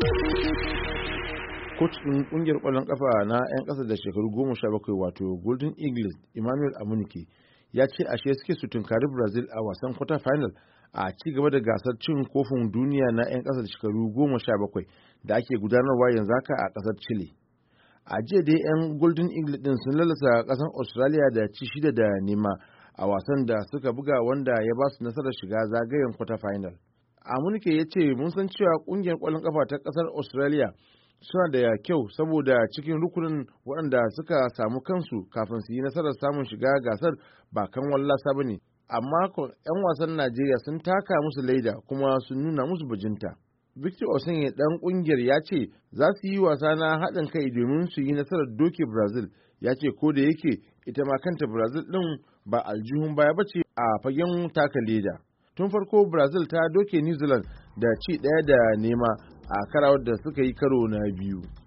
Coach ɗin ƙungiyar ƙwallon ƙafa na 'yan ƙasa da shekaru 17 wato Golden Eagles Emmanuel Amunike ya ce ashe suke su tunkari Brazil a wasan quarter final a ci gaba da gasar cin kofin duniya na 'yan ƙasa da shekaru 17 da ake gudanarwa yanzu haka a ƙasar Chile. A jiya dai 'yan Golden Eagles ɗin sun lalasa ƙasar Australia da ci 6-0 a wasan da suka buga wanda ya ba su nasarar shiga zagayen quarter final. Amunike ya ce mun san cewa ƙungiyar ƙwallon ƙafa ta ƙasar Australia suna da kyau saboda cikin rukunin waɗanda suka samu kansu kafin su yi nasarar samun shiga gasar ba kan wallasa ba ne, amma 'yan wasan Najeriya sun taka musu laida kuma sun nuna musu bajinta. Victor Osimhen ɗan ƙungiyar ya ce za su yi wasa na haɗin kai domin su yi nasarar doke Brazil. Ya ce ko da yake ita ma kanta Brazil ɗin ba aljihun baya ba ce a fagen taka leda. Tun farko Brazil ta doke New Zealand da ci 1-0 a karawar da suka yi karo na biyu.